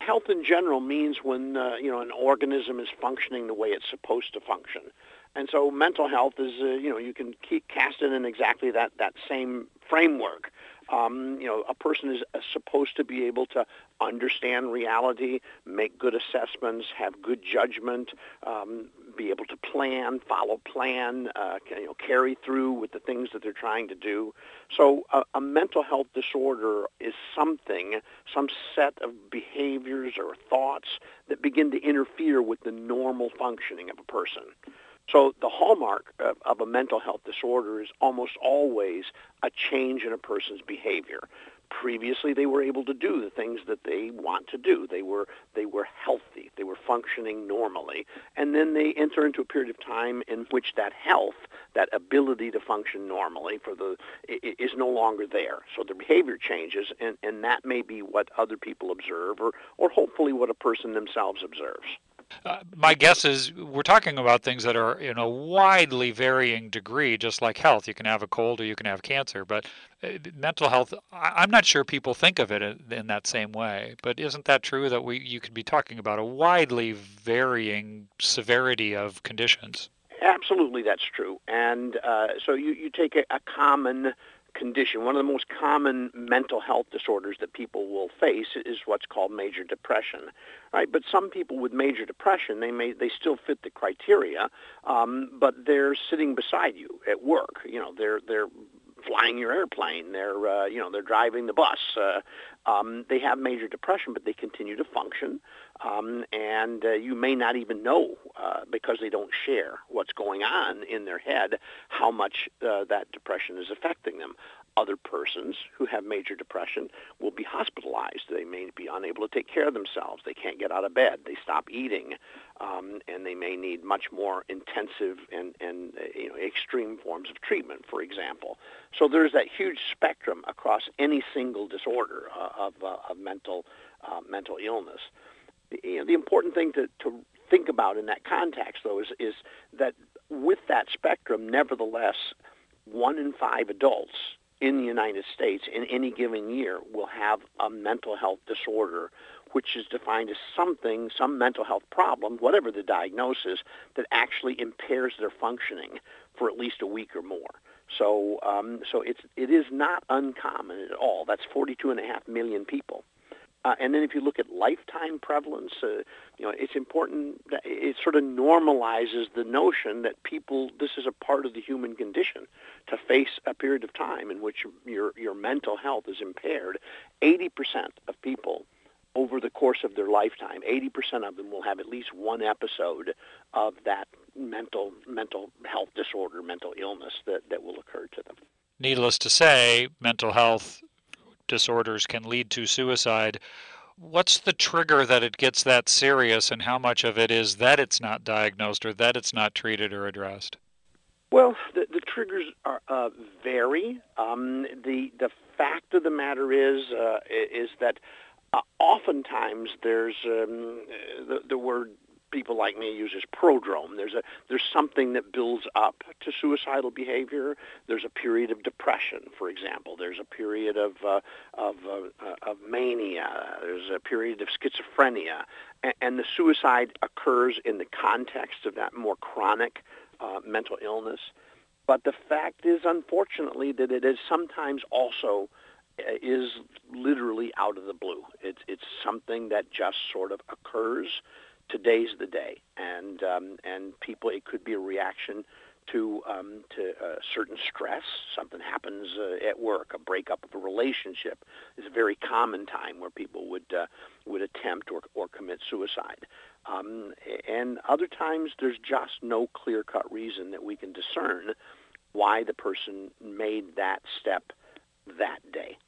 health in general means when an organism is functioning the way it's supposed to function. And so mental health is, you can cast it in exactly that same framework. A person is supposed to be able to understand reality, make good assessments, have good judgment, be able to follow plan, carry through with the things that they're trying to do. So a mental health disorder is some set of behaviors or thoughts that begin to interfere with the normal functioning of a person. So the hallmark of a mental health disorder is almost always a change in a person's behavior. Previously, they were able to do the things that they want to do. They were healthy. They were functioning normally. And then they enter into a period of time in which that health, that ability to function normally is no longer there. So the behavior changes, and that may be what other people observe or hopefully what a person themselves observes. My guess is we're talking about things that are in a widely varying degree, just like health. You can have a cold or you can have cancer, but mental health, I'm not sure people think of it in that same way. But isn't that true that you could be talking about a widely varying severity of conditions? Absolutely, that's true. And so you take a common condition. One of the most common mental health disorders that people will face is what's called major depression, right? But some people with major depression, they still fit the criteria, but they're sitting beside you at work. They're flying your airplane. They're driving the bus. They have major depression, but they continue to function, and you may not even know because they don't share what's going on in their head, how much that depression is affecting them. Other persons who have major depression will be hospitalized. They may be unable to take care of themselves. They can't get out of bed. They stop eating, and they may need much more intensive and extreme forms of treatment, for example. So there's that huge spectrum across any single disorder of mental illness. The important thing to think about in that context, though, is that with that spectrum, nevertheless, 1 in 5 adults in the United States in any given year will have a mental health disorder, which is defined as some mental health problem, whatever the diagnosis, that actually impairs their functioning for at least a week or more. So it is not uncommon at all. That's 42.5 million people. And then if you look at lifetime prevalence, it's important that it sort of normalizes the notion that this is a part of the human condition, to face a period of time in which your mental health is impaired. 80% of people over the course of their lifetime, 80% of them will have at least one episode of that mental health disorder, mental illness that will occur to them. Needless to say, mental health disorders can lead to suicide. What's the trigger that it gets that serious, and how much of it is that it's not diagnosed or that it's not treated or addressed? Well, the triggers vary. The fact of the matter is that oftentimes there's the word people like me use is prodrome. There's something that builds up to suicidal behavior. There's a period of depression, for example. There's a period of mania. There's a period of schizophrenia, and the suicide occurs in the context of that more chronic mental illness. But the fact is, unfortunately, that it is sometimes also is literally out of the blue. It's something that just sort of occurs. Today's the day, and people, it could be a reaction to certain stress. Something happens at work, a breakup of a relationship is a very common time where people would attempt or commit suicide. And other times there's just no clear-cut reason that we can discern why the person made that step that day.